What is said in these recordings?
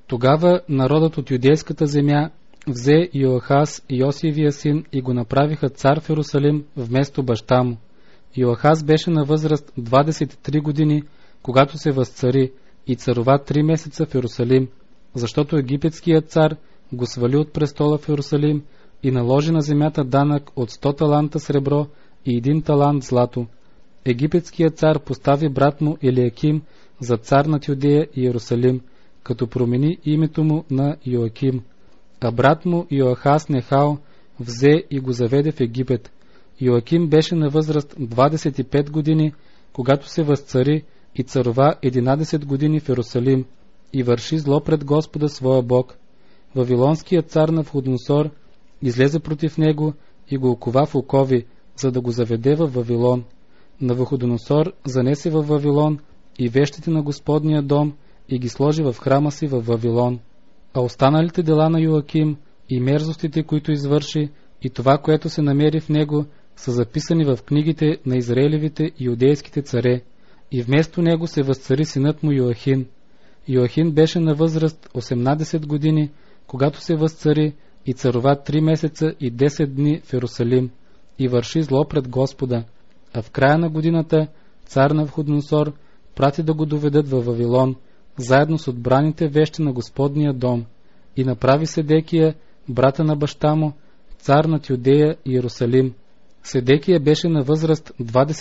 Тогава народът от юдейската земя взе Йоахаз, Йосиевия син, и го направиха цар в Йерусалим вместо баща му. Йоахаз беше на възраст 23 години, когато се възцари, и царува 3 месеца в Йерусалим, защото египетският цар го свали от престола в Йерусалим и наложи на земята данък от 100 таланта сребро и 1 талант злато. Египетският цар постави брат му Елиаким за цар над Юдея и Йерусалим, като промени името му на Йоаким. А брат му Йоахаз Нехао взе и го заведе в Египет. Йоаким беше на възраст 25 години, когато се възцари, и царува 11 години в Йерусалим и върши зло пред Господа своя Бог. Вавилонският цар Навуходоносор излезе против него и го окова в окови, за да го заведе в Вавилон. Навуходоносор занесе във Вавилон и вещите на Господния дом и ги сложи в храма си във Вавилон. А останалите дела на Йоаким и мерзостите, които извърши, и това, което се намери в него, са записани в книгите на Израелевите и юдейските царе. И вместо него се възцари синът му Йоахин. Йоахин беше на възраст 18 години, когато се възцари, и царува 3 месеца и 10 дни в Йерусалим и върши зло пред Господа. А в края на годината цар Навуходоносор прати да го доведат във Вавилон, заедно с отбраните вещи на Господния дом, и направи Седекия, брата на баща му, цар над Юдея и Йерусалим. Седекия беше на възраст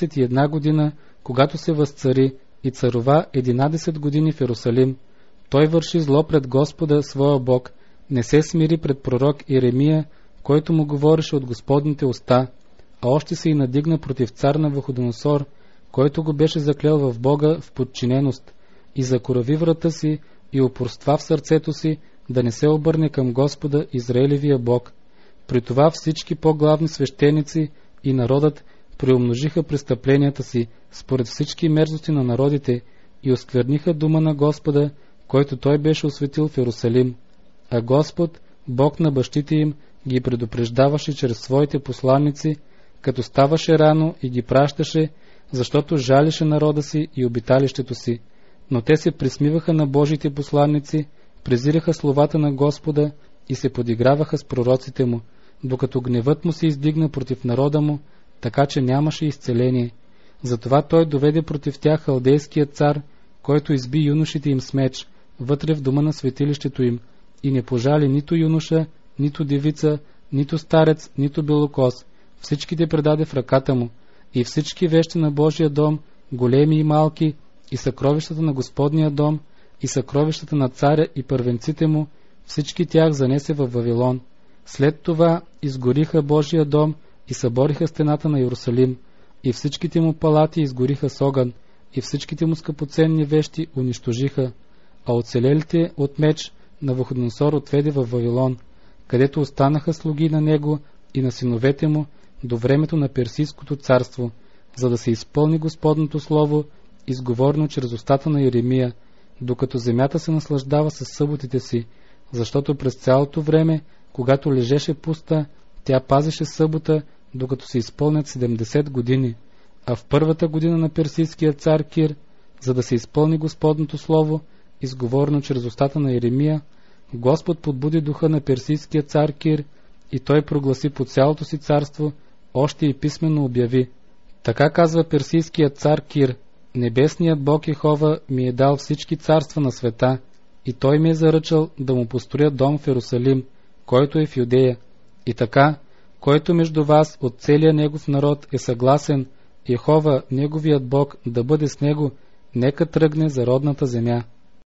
21 година, когато се възцари, и царува 11 години в Йерусалим. Той върши зло пред Господа своя Бог, не се смири пред пророк Иеремия, който му говореше от Господните уста, а още се и надигна против цар Навуходоносор, който го беше заклел в Бога в подчиненост, и закорави врата си и упорства в сърцето си да не се обърне към Господа Израелевия Бог. При това всички по-главни свещеници и народът приумножиха престъпленията си според всички мерзости на народите и оскверниха дума на Господа, който той беше осветил в Йерусалим. А Господ, Бог на бащите им, ги предупреждаваше чрез своите посланници, като ставаше рано и ги пращаше, защото жалеше народа си и обиталището си. Но те се присмиваха на Божите посланници, презираха словата на Господа и се подиграваха с пророците му, докато гневът му се издигна против народа му, така че нямаше изцеление. Затова той доведе против тях халдейския цар, който изби юношите им с меч, вътре в дома на светилището им, и не пожали нито юноша, нито девица, нито старец, нито белокос. Всичките предаде в ръката му, и всички вещи на Божия дом, големи и малки, и съкровищата на Господния дом, и съкровищата на царя и първенците му, всички тях занесе в Вавилон. След това изгориха Божия дом и събориха стената на Йерусалим, и всичките му палати изгориха с огън, и всичките му скъпоценни вещи унищожиха, а оцелелите от меч Навуходоносор отведе в Вавилон, където останаха слуги на него и на синовете му до времето на Персийското царство, за да се изпълни Господното слово, изговорено чрез устата на Иеремия, докато земята се наслаждава със съботите си, защото през цялото време, когато лежеше пуста, тя пазеше събота, докато се изпълнят 70 години. А в първата година на персийския цар Кир, за да се изпълни Господното слово, изговорено чрез устата на Иеремия, Господ подбуди духа на персийския цар Кир, и той прогласи по цялото си царство, още и писмено обяви: така казва персийският цар Кир: небесният Бог Йехова ми е дал всички царства на света, и той ми е заръчал да му построя дом в Йерусалим, който е в Юдея. И така, който между вас от целия негов народ е съгласен Йехова, неговият Бог, да бъде с него, нека тръгне за родната земя.